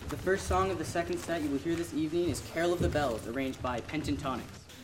The first song of the second set you will hear this evening is Carol of the Bells, arranged by Pentatonics.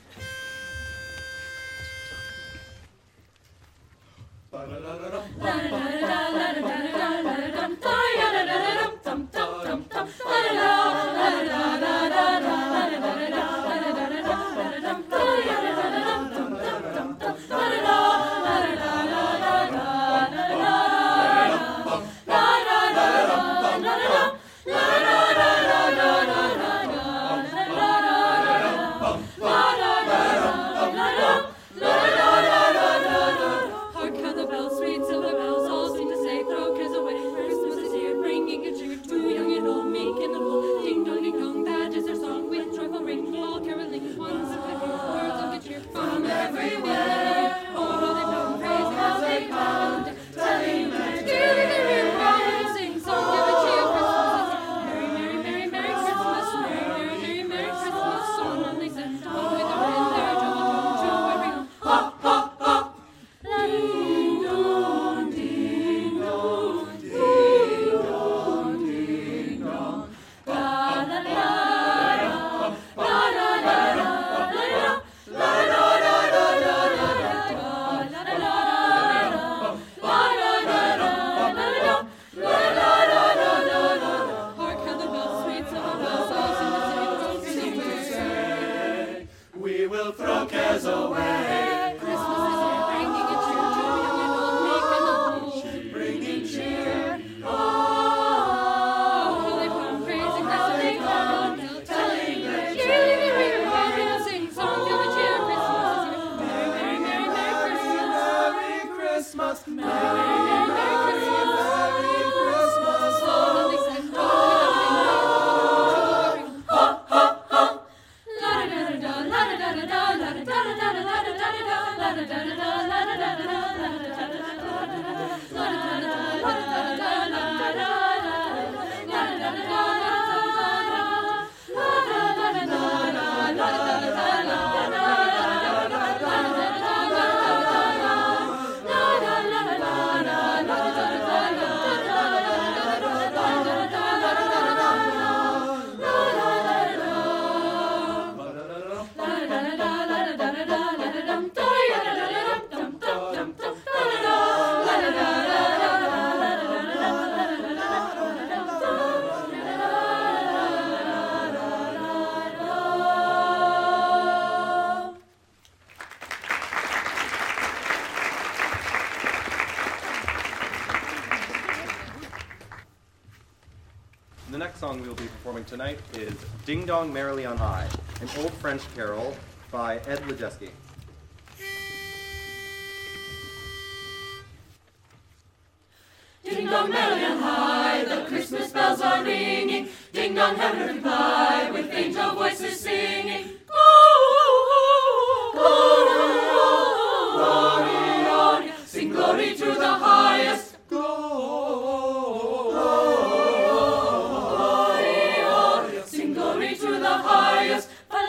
The next song we will be performing tonight is Ding Dong Merrily on High, an old French carol by Ed Lejeski. Ding dong merrily on high, the Christmas bells are ringing. Ding dong heaven reply, with angel voices singing. Glory, sing glory to the highest. Sing glory to the highest.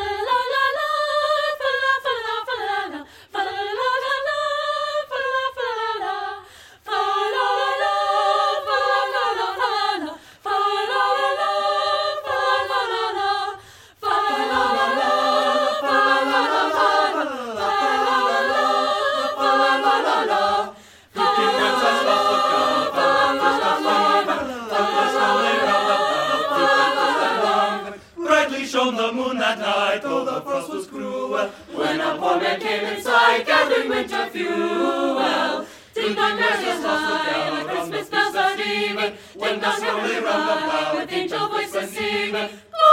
Shone the moon that night, though the frost was cruel, when a poor man came in sight, gathering winter fuel. Ding dong merrily on high, the Christmas bells are ringing. Ding dong heavenly round about, with angel voices singing.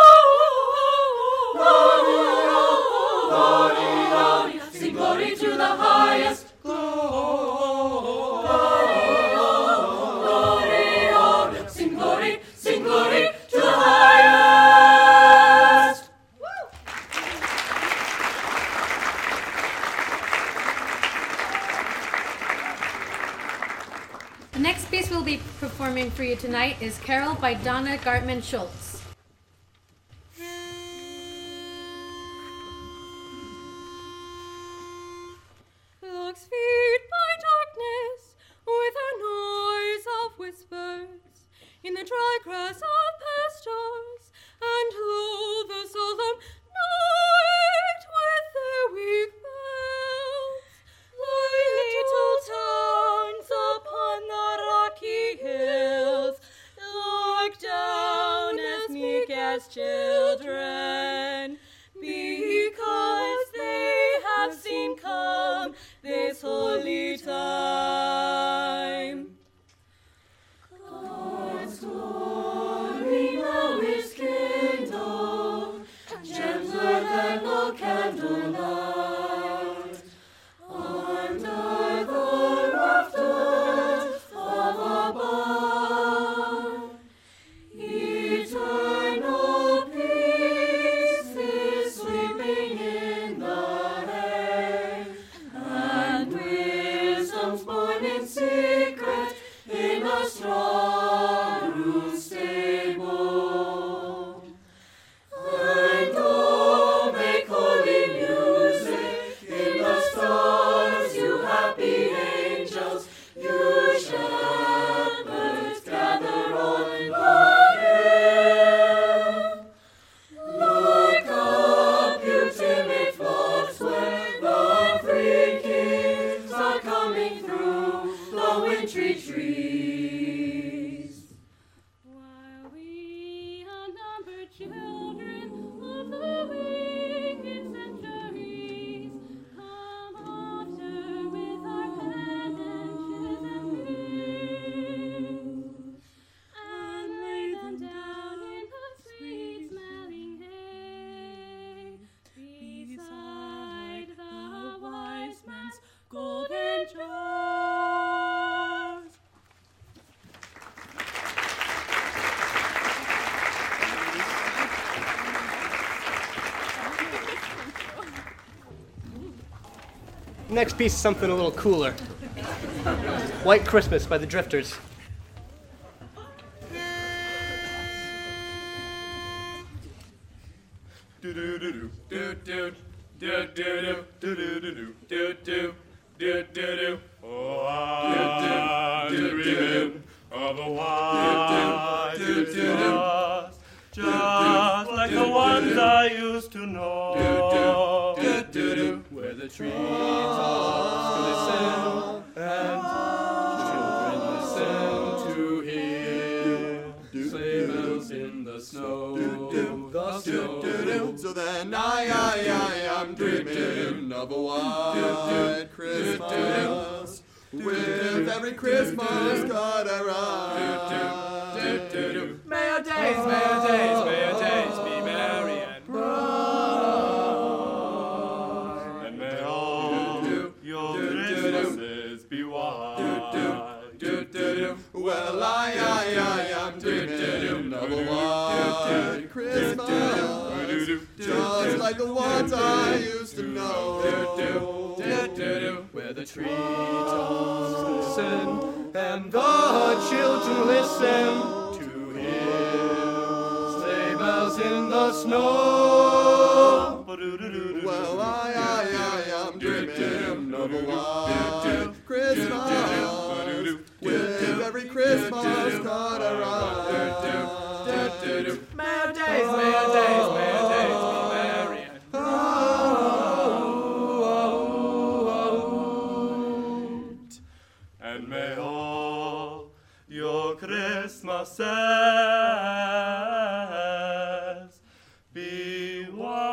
Glory, sing glory to the highest. Glory, sing glory to the highest. The next piece we'll be performing for you tonight is Carol by Donna Gartman Schultz. Looks feared by darkness with a noise of whispers in the dry grass of pasture. as children, because they have seen come this holy time. God's glory now is kindled, gentler than the candlelight, under the rafters of above. Eternal peace is sleeping in the air, and wisdom's born in secret in a straw root stable. And oh, make holy music in the stars, you happy angels, you shepherds gather on the hill. Look up, you timid flocks, where the free kings are coming through the wintry trees. While we unnumbered children of the wicked centuries come after with our penances and wings, and lay them down in the sweet-smelling hay, beside the wise man's golden jars. Next piece is something a little cooler. White Christmas by the Drifters. Oh, I'm dreaming of a white Christmas, just like the ones I used to know, where the treetops glisten and children listen to hear sleigh bells in the snow. So then I'm dreaming of a white Christmas, with every Christmas card I write. May your days be merry and bright, and may all your Christmases be white. Well, I'm dreaming of a white Christmas, just like the ones I used to know, where the treetops glisten and the children listen to hear sleigh bells in the snow. well, I'm dreaming of a white Christmas, with every Christmas card I write. May your days be merry and bright, and may all your Christmases be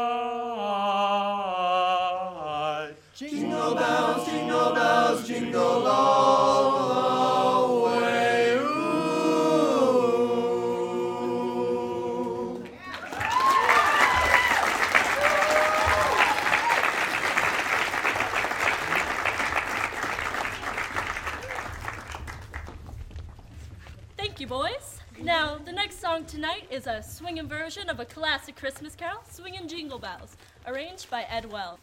white. Jingle bells, jingle bells, jingle all the way. Ooh. Thank you, boys. Now, the next song tonight is a swinging version of a classic Christmas carol, Swingin' Jingle Bells, arranged by Ed Wells.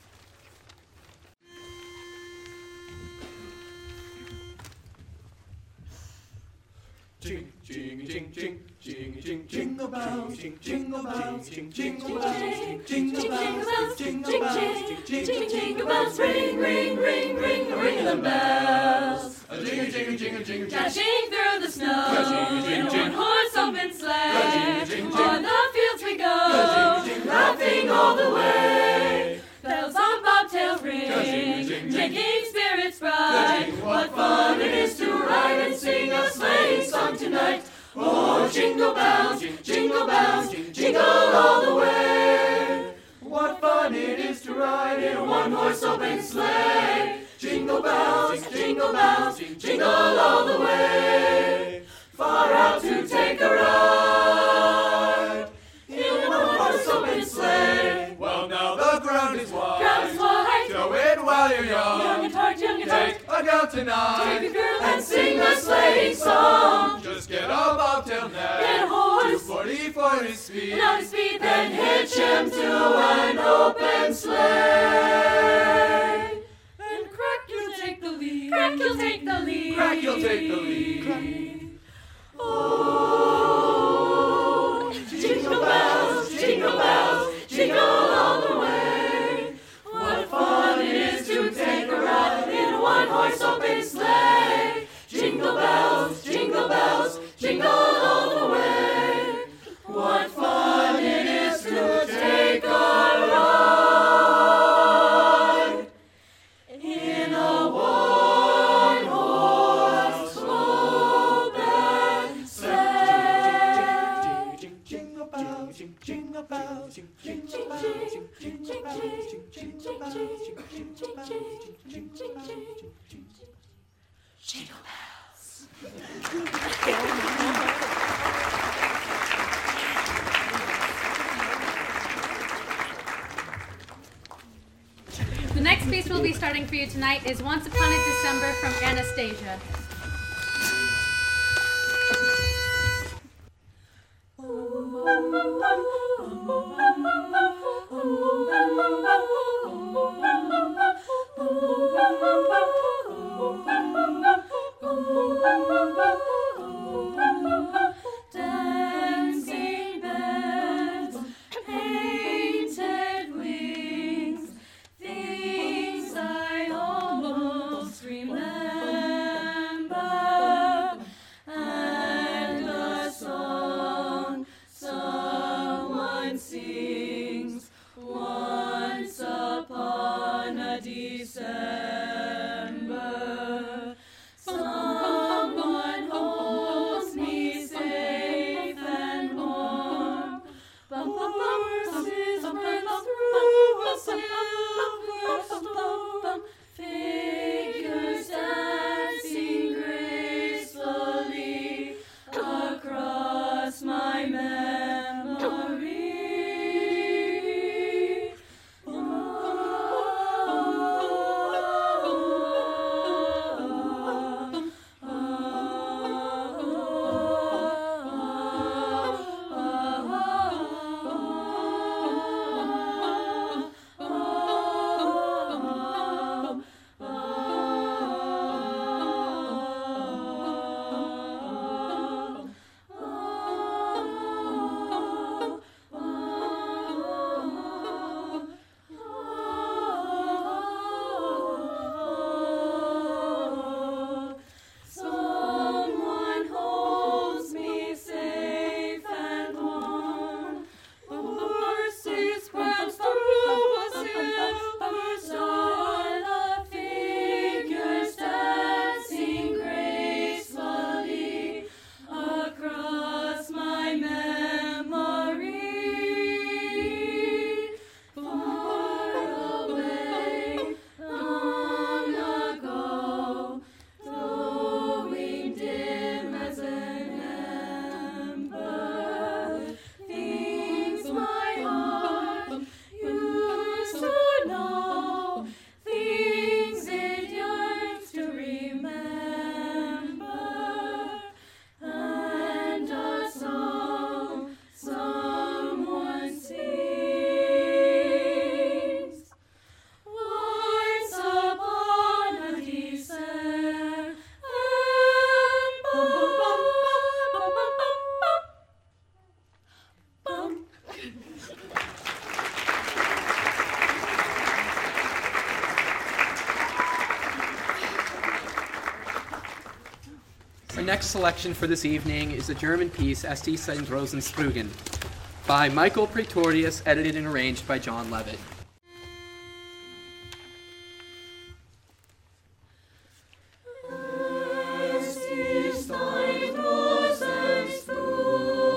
Jing, jing, jing, jing, jing, jing, jingle bells, jingle bells, jingle bells, jingle bells, jingle bells, Jingle bells, ring, ring, ring, ring, ring the bells. a jingle, jingle, jingle, jingle, Dashing through the snow in a one-horse open sleigh. Ka-ching-a-ching-ching. On the fields we go, laughing all the way. Bells on bobtails ring, Ka-ching-a-ching-ching. making spirits bright. What fun it is to ride and sing a sleighing song tonight. Oh, jingle jingle bells, jingle all the way. What fun it is to ride in a one-horse open sleigh. Jingle bells, jingle all the way. Far out to take a ride in a one-horse open sleigh. Well, now the ground is wide. Go it while you're young. Take a girl tonight. Take a girl and sing a sleighing song. Just get a bobtail nag. Get a horse. 240 for his speed. And on his feet, then hitch him to an open sleigh. And crack, you'll take the lead. Crack, you'll take the lead. Crack, you'll take the lead. Oh, jingle bells, jingle all the way. What fun it is to take a ride in a one-horse open sleigh. Jingle bells, jingle all the way. What fun it is to take a ride in a one-horse open sleigh. Jingle bells, jingle bells, jingle bells, jingle bells, jingle bells, Jingle bells. The next piece we'll be starting for you tonight is Once Upon a December from Anastasia. Dancing bells, painted wings, things I almost remember, and a song someone sings once upon a December. Someone holds me safe and warm. Horses run through a silver storm. Figures dancing gracefully across my memory. Someone holds me safe and warm. Horses prance through a silver storm. Figures dancing gracefully across my memory. Far away, long ago, glowing dim as an ember, things my heart used to know, things it yearns to remember, and a song someone sings once upon a December. Our next selection for this evening is the German piece Es ist ein Rosenfrühling by Michael Praetorius, edited and arranged by John Levitt. Es ist ein Rosenfrühling.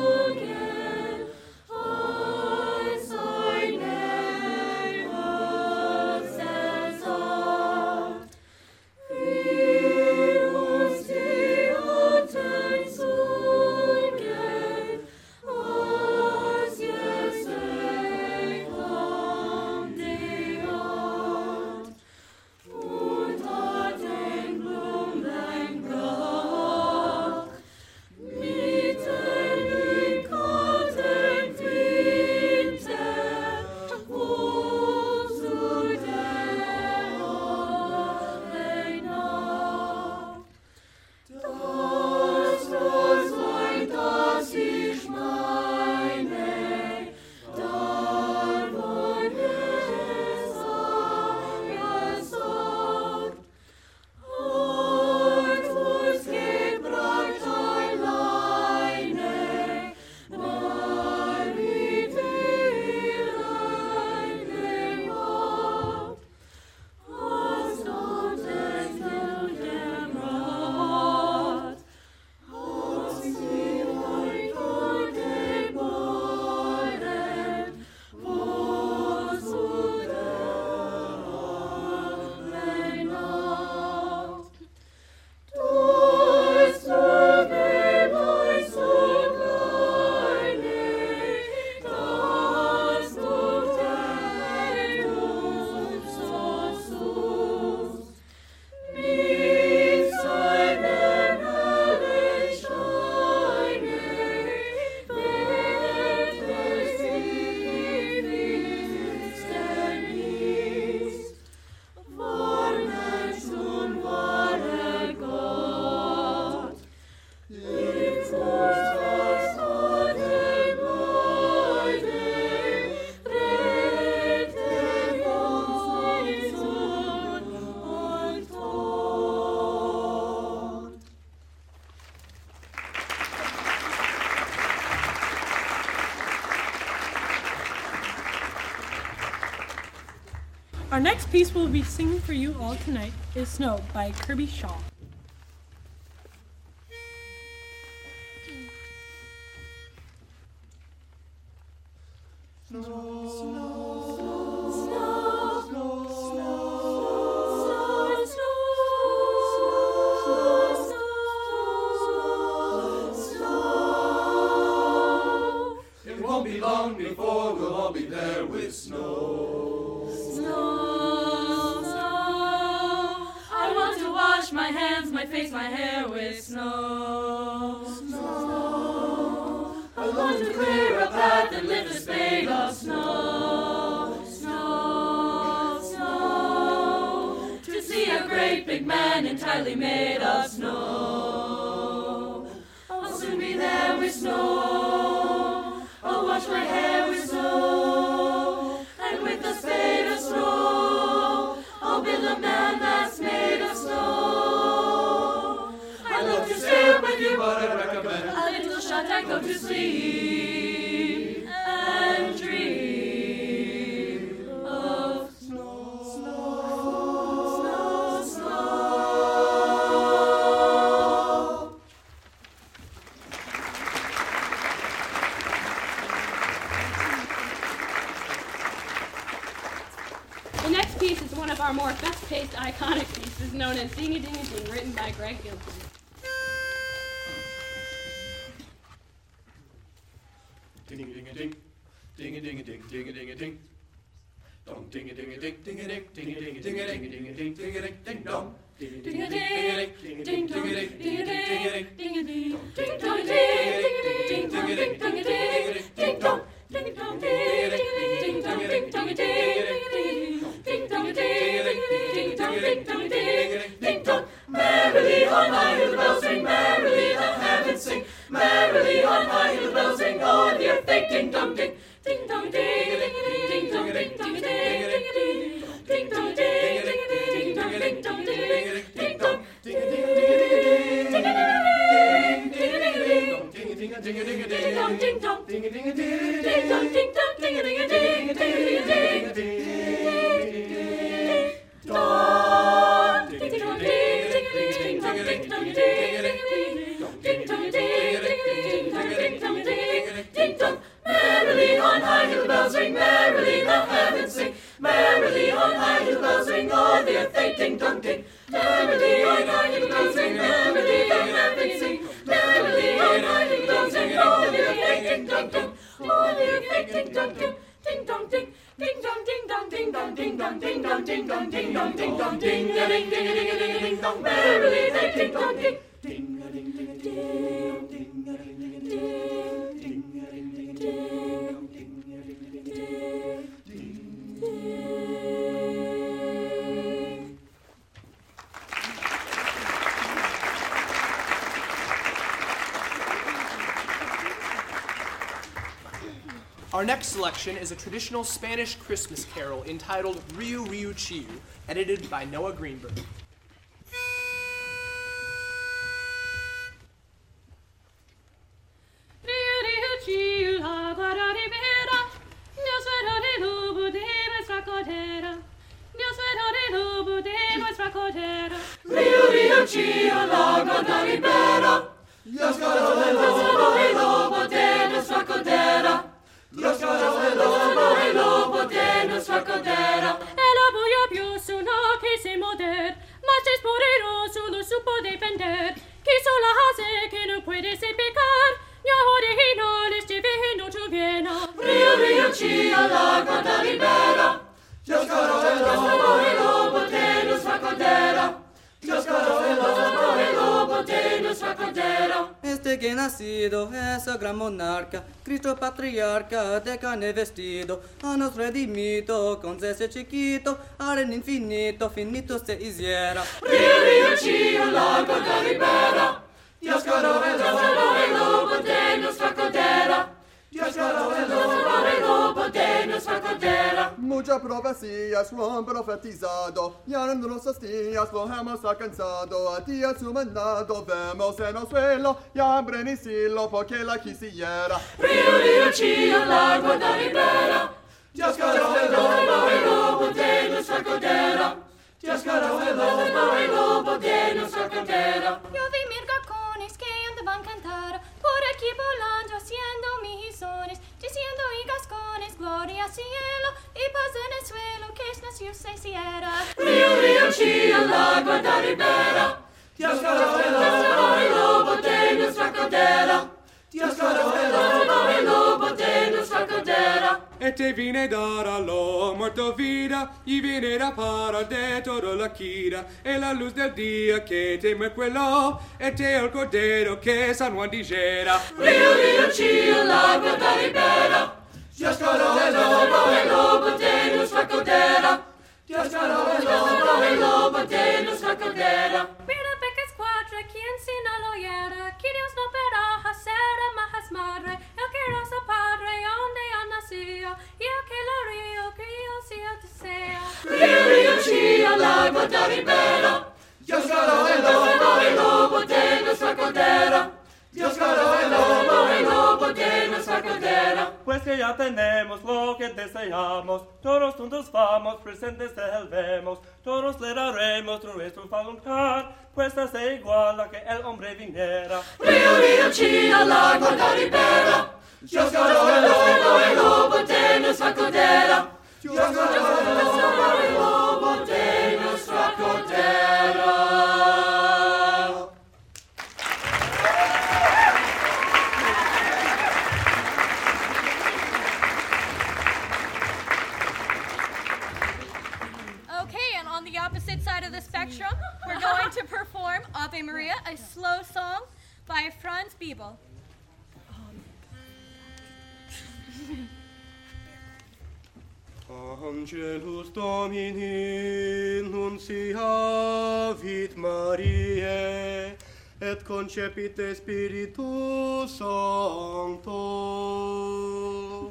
Our next piece we'll be singing for you all tonight is Snow by Kirby Shaw. It won't be long before we'll all be there with snow. Snow, snow. I want to wash my hands, my face, my hair with snow. Snow. I want to clear a path and lift a spade of snow. Snow, snow. To see a great big man entirely made of snow. I'll soon be there with snow. I'll wash my hair with snow, and with a spade of snow, I'll build a man that's made of snow. I love to stay with you, but I recommend a little shot and go to sleep and dream of snow, snow, snow, snow. The next piece is one of our more fast-paced, iconic pieces known as Ding-a-Ding-a-Ding, written by Greg Gilpin. Ding-a-ding-a-ding, ding-a-ding-a-ding, ding-a-ding-a-ding. Dong, ding-a-ding-a-ding, ding-a-ding, ding-a-ding-a-ding, ding-a-ding-a-ding, ding-a-ding, ding-dong. Ding-a-ding, ding-a-ding, ding-a-ding, ding-a-ding, ding-a-ding, ding-dong, ding-dong, ding-dong, ding-dong. Merrily on high the bells ring, merrily the heavens sing, merrily on high the bells ring, o'er the earth they ding-dong ding, ding-dong ding, ding-dong ding, ding-dong ding, ding-dong ding, ding-dong ding, ding-dong ding, ding-dong ding-dong ding-dong ding-dong ding-dong merrily on high the bells ring, merrily the heavens sing, merrily on high the bells ring, all the earth they ding-dong ding, merrily on high the bells ring, merrily the heavens sing, merrily on high the bells ring, all the earth they ding-dong ding, all the earth they ding-dong ding, ding-dong ding, ding-dong ding-dong ding-dong ding-dong ding-dong ding-dong ding-dong ding-dong ding-a-ding ding-a-ding ding-dong, merrily they ding-dong ding, ding-a-ding ding-a-ding ding-a-ding Our next selection is a traditional Spanish Christmas carol entitled Riu Riu Chiu, edited by Noah Greenberg. Rio, Rio, Cio, lago da ribera, Los caros del lobo, el lobo de nuestra codera. Los caros del lobo, el lobo de nuestra codera. El lobo ya vio su no quise morder, mas es poderoso, lo supo defender. Quiso la hace que no puede se pecar, y ahora y no les lleve no tuviera. Rio, Rio, Cio, lago da ribera, Los caros del lobo, el lobo de nuestra codera. Los caros del lobo, el lobo de nuestra codera. Este que nacido es el gran monarca, Cristo patriarca de carne vestido, a nos redimido con ese chiquito, ahora en infinito, finito se hiciera. Rio, Rio, Cio, lago da ribera, Los caros del lobo, el lobo de nuestra codera. Los caros del lobo, el lobo de nuestra codera. Muchas profecías lo han profetizado, y ahora en nuestros días lo hemos alcanzado. A día su mandado vemos en el suelo, y hambre ni silo porque la quisiera. Rio, Rio, Cio, lago da ribera, Los caros del lobo, el lobo lobo de nuestra cordera. Dios caro el lobo de nuestra cordera. Yo vi mirgacones que andaban cantar por aquí volando haciendo misones, diciendo y gascones, gloria al cielo y paz en el suelo que es nació se cierra. Río, chía, la guarda ribera. Dios caro el lobo de nuestra cordera. Dios caro el lobo de nuestra cordera. E te vine dar allo muerto vida, y viniera para de toda la quida, e la luz del día que te me queló, e te el cordero que San Juan dijera. Río, chía, la guarda ribera. Dios caro el lobo de nuestra cordera. Dios caro el lobo de nuestra cordera. Mira que squadra, quien sin lo hiera, que Dios no verá hacer más madre, el que era su padre, donde ha nacido, y el que lo río, que yo sea desea. Río, chía, la guarda ribera. Dios caro el lobo de nuestra cordera. Dios caro el lobo de nuestra cordera. Pues que ya tenemos lo que deseamos, todos juntos vamos, presentes salvemos, todos le daremos nuestra voluntad, pues hace igual a que el hombre viniera. Río, chía, la guarda ribera. Dios caro el lobo de nuestra cordera. Dios caro el lobo de nuestra cordera. On the opposite side of the spectrum, we're going to perform Ave Maria, a slow song by Franz Biebel. Angelus Domini nunciavit Mariae, et concepit Spiritus Sancto.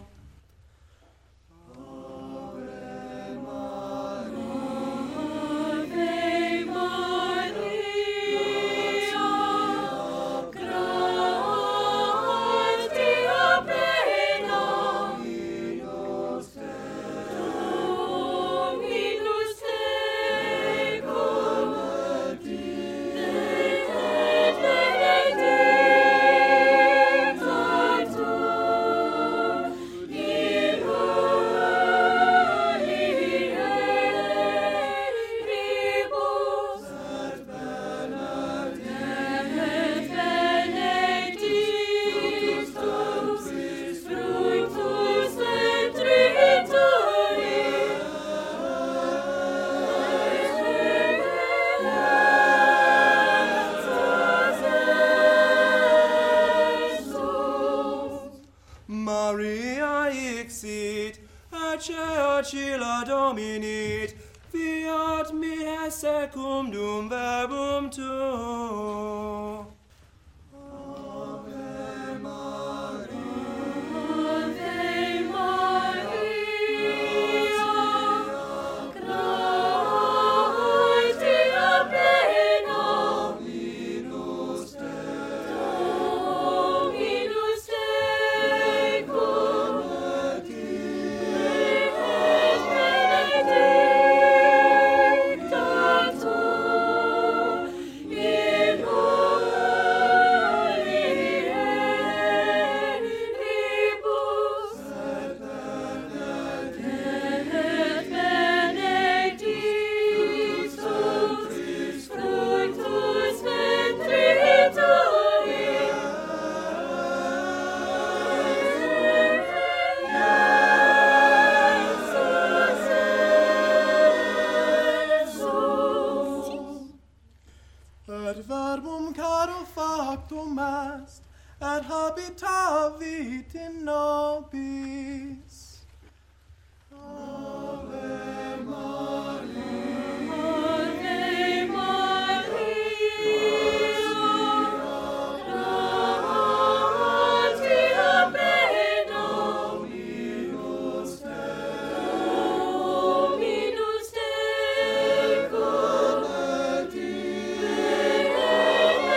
Maria ixit, acela dominit, fiat mihi secundum verbum tuo. Ave Maria, gratia plena, Dominus tecum, et verbum caro factum est, et habitavit in nobis. Ave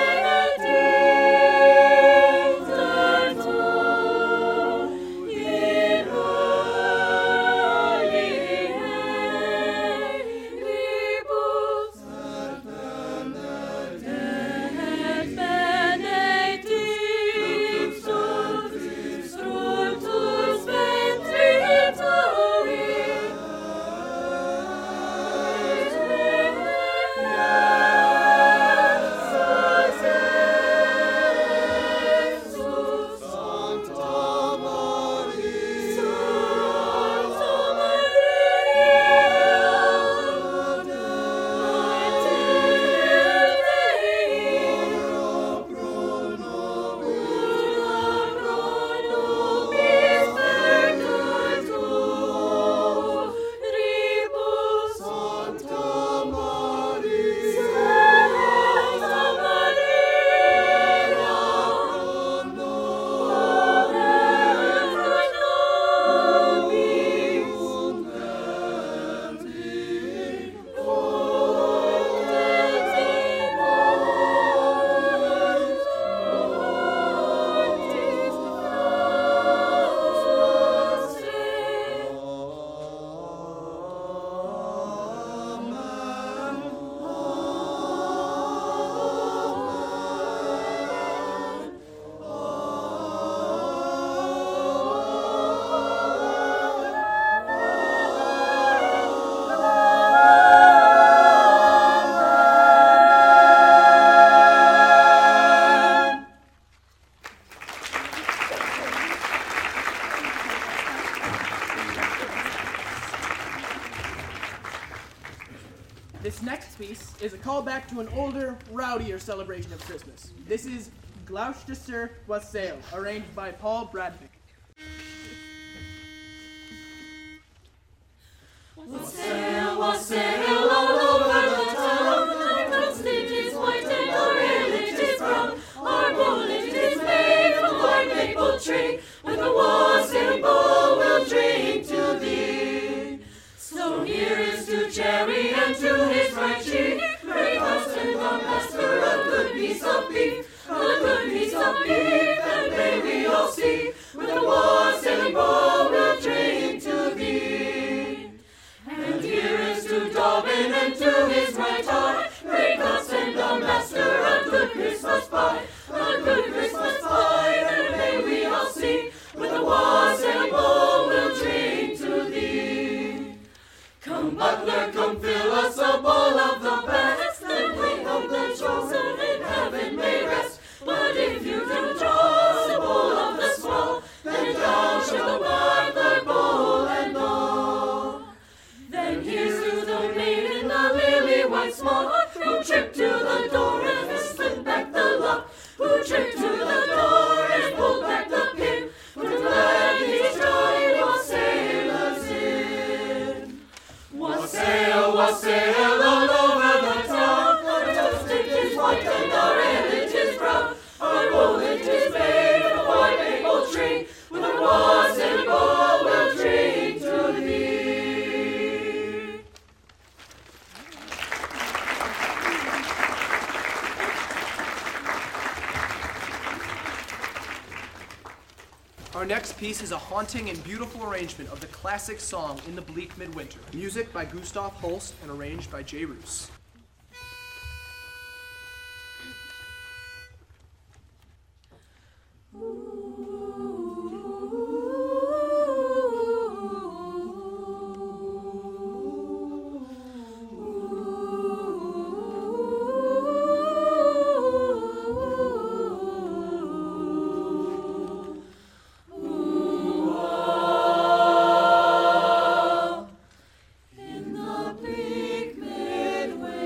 Yeah. This next piece is a callback to an older, rowdier celebration of Christmas. This is Gloucestershire Wassail, arranged by Paul Bradvick. Wassail, wassail all over the town. Our crust it is white and our ale it is brown. Our bowl it is made from our maple tree. With a wassailing bowl we'll drink to thee. So here is to Jerry and to his right cheek. Great husband, our master, a good piece of beef. A good piece of beef, and may we all see. With a wassailing bowl we'll drink to thee. And here is to Dobbin and to his right eye. Great husband, our master, a good Christmas pie. A good Christmas pie, and may we all see. With a wassailing bowl we'll drink to thee. Come butler, come fill us a bowl of the best, and we hope the chosen in heaven may rest. But if you do draw us a bowl of the swell, then down shall the butler bowl and all. Then here's to the maid in the lily white smock, who tripped to the door and slipped back the lock, who tripped to the door and pulled back the pin. We're glad he's joined wassailers in. Wassail, wassail all over the town. Our toast it is white and our ale it is brown. Our bowl it is made of white maple tree. With a wassailing bowl we'll drink to thee. Our next piece is a haunting and beautiful arrangement of the classic song In the Bleak Midwinter. Music by Gustav Holst and arranged by Jay Roos. In the bleak midwinter.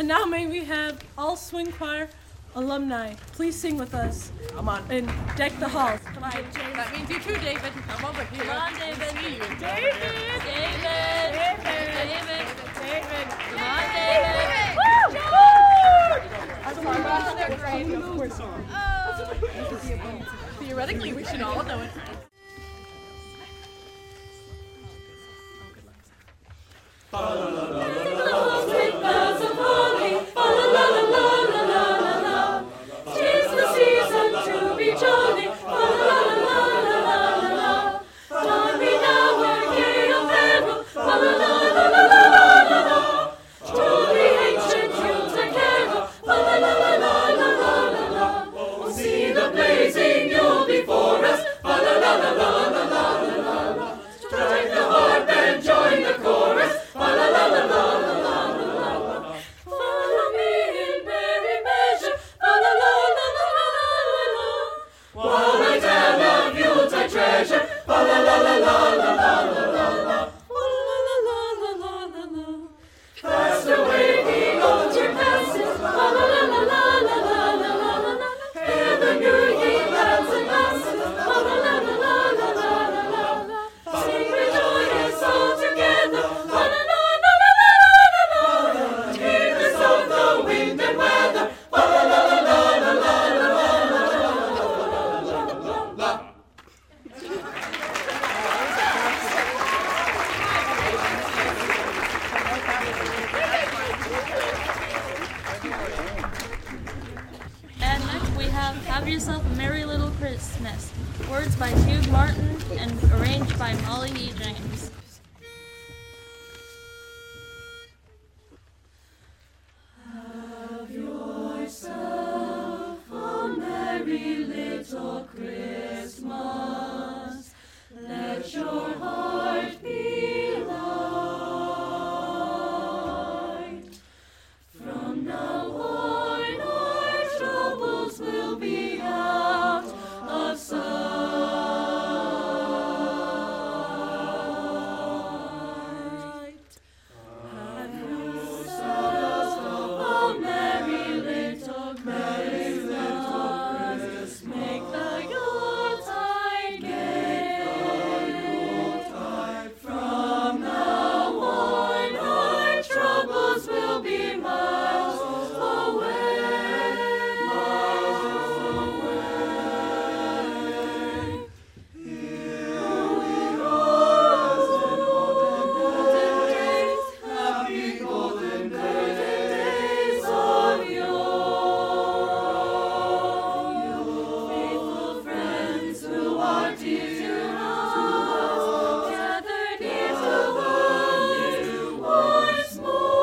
now may we have all Swing Choir alumni. Please sing with us. Come on. And deck the halls. Come on, James. That means you too, David. Come over here. Come on, David. See you. David. Come on, David. Theoretically, we should all know it. Tis the season to be jolly. Join me now and gay apparel. To the ancient Yuletide carol. See the blazing Yule before us. Strike the harp and join the chorus. Follow me in merry measure. While I tell of Yuletide treasure. Cast away the old year passes. Hail the new year lads and lasses. Sing rejoice all together. Heedless of the wind and weather. And next we Have Yourself a Merry Little Christmas. Words by Hugh Martin and arranged by Molly E. James. Have yourself a merry little Christmas. Let your heart be light. From now on, our troubles will be out of sight. Have yourself a merry little Christmas. Make the Yuletide gay. From now on, our troubles will be miles away. Here we are, golden days, happy golden days of yore. Faithful friends who are dear to us, gathered here to love you once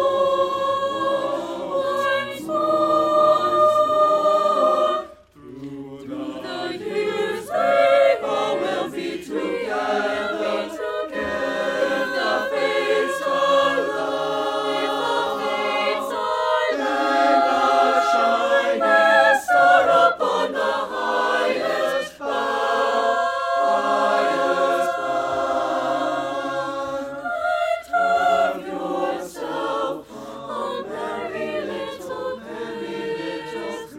more. Through the years we all will be together. If the fates are love, and the shining star upon the highest bough. Have yourself a merry little Christmas.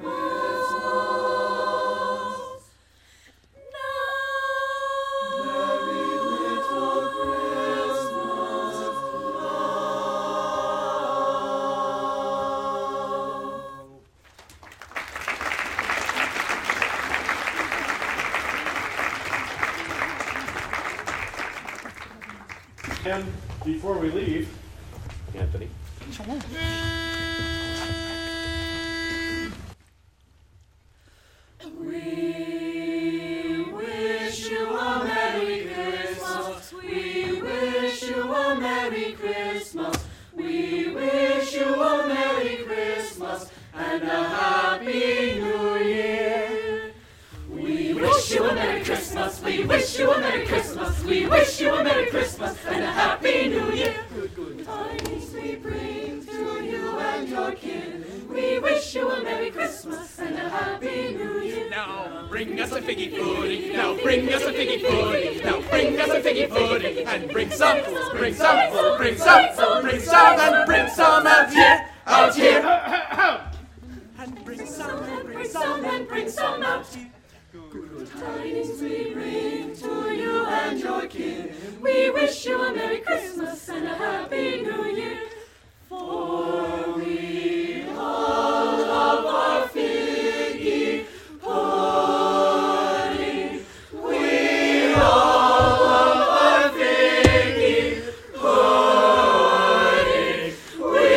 Merry little And before we leave, Anthony. We wish you a Merry Christmas. We wish you a Merry Christmas. We wish you a Merry Christmas and a Happy New Year. We wish you a Merry Christmas. We wish you a Merry Christmas. We wish you a Merry Christmas and a Happy New Year. Tidings we bring to you and your kin. We wish you a Merry Christmas and a Happy New Year. Now bring us a figgy pudding. Now bring us a figgy pudding. Now bring us a figgy pudding. And bring some, and bring some out here, out here. bring some out. Good tidings we bring to you and your kin. We wish you a Merry Christmas and a Happy New Year. For we all love our figgy pudding. We all love our figgy pudding. We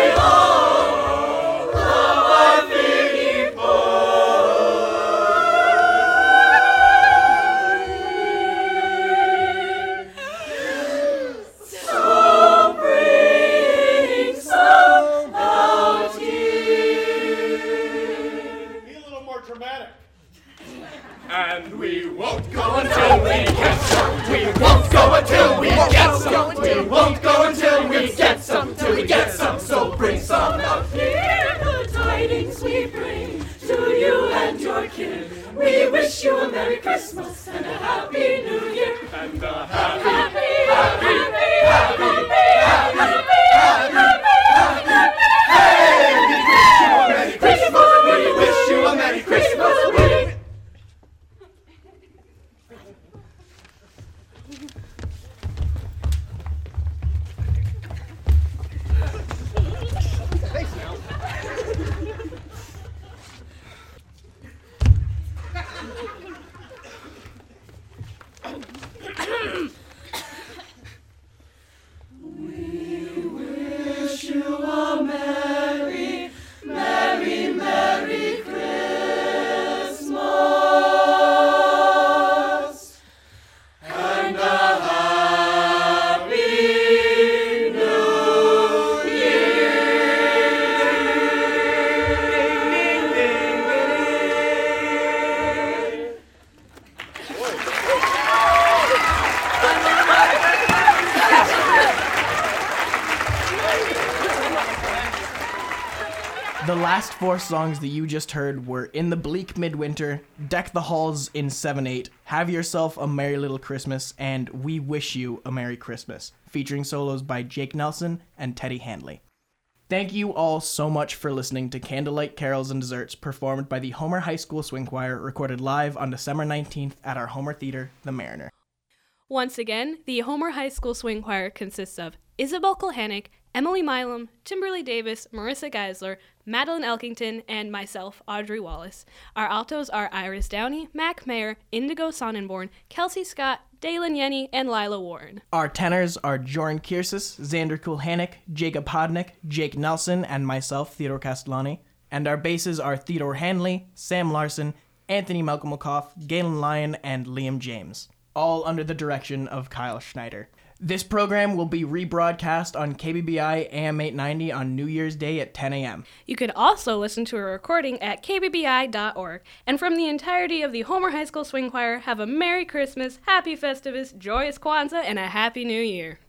all love our figgy pudding. So bring some out here. Be a little more dramatic. And we won't go until we get some. We won't go until we get some. We won't go until we get some. Till we get some. So bring some out here. Good tidings we bring to you and your kin. We wish you a Merry Christmas and a Happy New Year. And a happy, Merry Christmas. We wish you a Merry Christmas. Wish you a Merry, Merry, Merry Christmas and a Happy New Year. The last four songs that you just heard were In the Bleak Midwinter, Deck the Halls in 7/8, Have Yourself a Merry Little Christmas, and We Wish You a Merry Christmas, featuring solos by Jake Nelson and Teddy Handley. Thank you all so much for listening to Candlelight Carols and Desserts, performed by the Homer High School Swing Choir, recorded live on December 19th at our Homer Theater, The Mariner. Once again, the Homer High School Swing Choir consists of Isabel Kulhanek, Emily Milam, Timberly Davis, Marissa Geisler, Madeline Elkington, and myself, Audrey Wallace. Our altos are Iris Downey, Mac Mayer, Indigo Sonnenborn, Kelsey Scott, Dalen Yenny, and Lila Warren. Our tenors are Joran Kiersis, Xander Kulhanek, Jacob Hodnick, Jake Nelson, and myself, Theodore Castellani. And our basses are Theodore Hanley, Sam Larson, Anthony Malcolm-McCoff, Galen Lyon, and Liam James, all under the direction of Kyle Schneider. This program will be rebroadcast on KBBI AM 890 on New Year's Day at 10 a.m. You can also listen to a recording at kbbi.org. And from the entirety of the Homer High School Swing Choir, have a Merry Christmas, Happy Festivus, Joyous Kwanzaa, and a Happy New Year.